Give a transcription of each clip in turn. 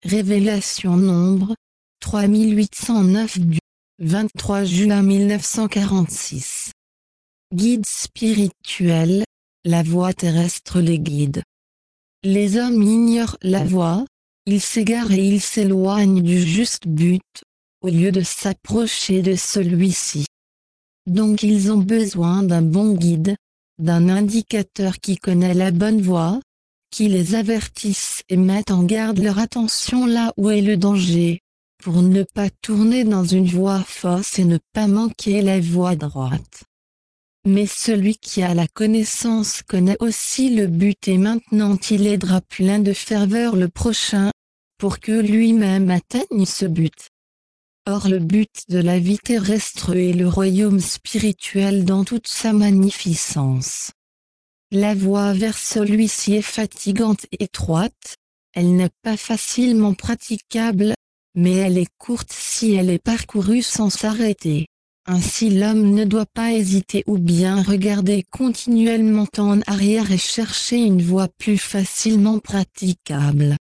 Révélation Nombre, 3809 du 23 juin 1946. Guide spirituel, la voie terrestre les guide. Les hommes ignorent la voie, ils s'égarent et ils s'éloignent du juste but, au lieu de s'approcher de celui-ci. Donc ils ont besoin d'un bon guide, d'un indicateur qui connaît la bonne voie, qui les avertisse et mette en garde leur attention là où est le danger, pour ne pas tourner dans une voie fausse et ne pas manquer la voie droite. Mais celui qui a la connaissance connaît aussi le but et maintenant il aidera plein de ferveur le prochain, pour que lui-même atteigne ce but. Or le but de la vie terrestre est le royaume spirituel dans toute sa magnificence. La voie vers celui-ci est fatigante et étroite, elle n'est pas facilement praticable, mais elle est courte si elle est parcourue sans s'arrêter. Ainsi l'homme ne doit pas hésiter ou bien regarder continuellement en arrière et chercher une voie plus facilement praticable.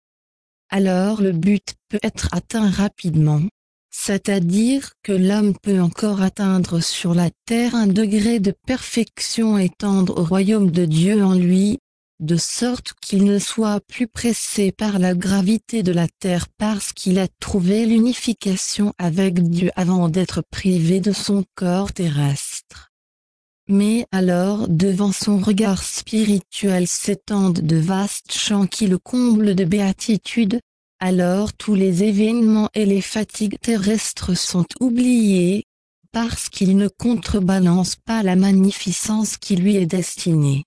Alors le but peut être atteint rapidement. C'est-à-dire que l'homme peut encore atteindre sur la terre un degré de perfection et tendre au royaume de Dieu en lui, de sorte qu'il ne soit plus pressé par la gravité de la terre parce qu'il a trouvé l'unification avec Dieu avant d'être privé de son corps terrestre. Mais alors devant son regard spirituel s'étendent de vastes champs qui le comblent de béatitude. Alors tous les événements et les fatigues terrestres sont oubliés, parce qu'ils ne contrebalancent pas la magnificence qui lui est destinée.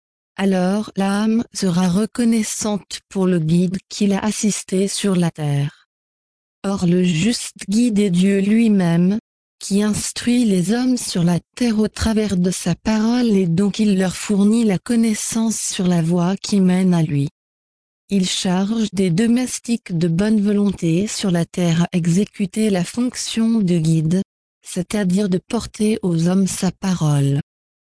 Alors l'âme sera reconnaissante pour le guide qui l'a assisté sur la terre. Or le juste guide est Dieu lui-même, qui instruit les hommes sur la terre au travers de sa parole et donc il leur fournit la connaissance sur la voie qui mène à lui. Il charge des domestiques de bonne volonté sur la terre à exécuter la fonction de guide, c'est-à-dire de porter aux hommes sa parole.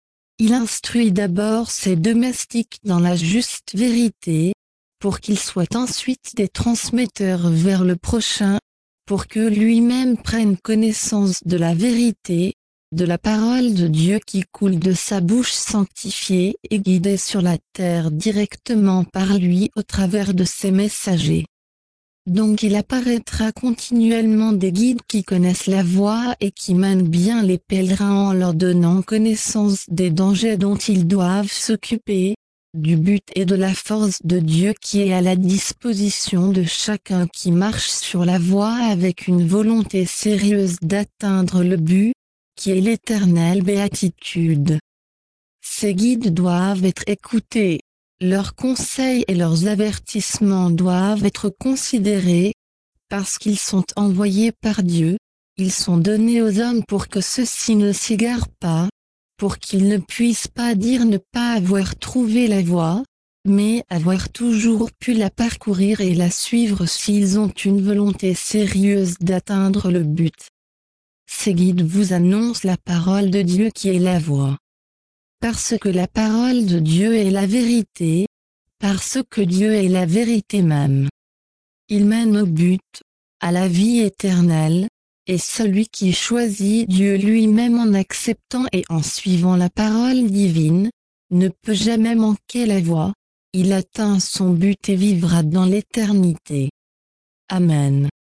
Il instruit d'abord ses domestiques dans la juste vérité, pour qu'ils soient ensuite des transmetteurs vers le prochain, pour que lui-même prenne connaissance de la vérité, de la parole de Dieu qui coule de sa bouche sanctifiée et guidée sur la terre directement par lui au travers de ses messagers. Donc il apparaîtra continuellement des guides qui connaissent la voie et qui mènent bien les pèlerins en leur donnant connaissance des dangers dont ils doivent s'occuper, du but et de la force de Dieu qui est à la disposition de chacun qui marche sur la voie avec une volonté sérieuse d'atteindre le but, qui est l'éternelle béatitude. Ces guides doivent être écoutés, leurs conseils et leurs avertissements doivent être considérés, parce qu'ils sont envoyés par Dieu, ils sont donnés aux hommes pour que ceux-ci ne s'égarent pas, pour qu'ils ne puissent pas dire ne pas avoir trouvé la voie, mais avoir toujours pu la parcourir et la suivre s'ils ont une volonté sérieuse d'atteindre le but. Ces guides vous annoncent la parole de Dieu qui est la voie. Parce que la parole de Dieu est la vérité, parce que Dieu est la vérité même. Il mène au but, à la vie éternelle, et celui qui choisit Dieu lui-même en acceptant et en suivant la parole divine, ne peut jamais manquer la voie, il atteint son but et vivra dans l'éternité. Amen.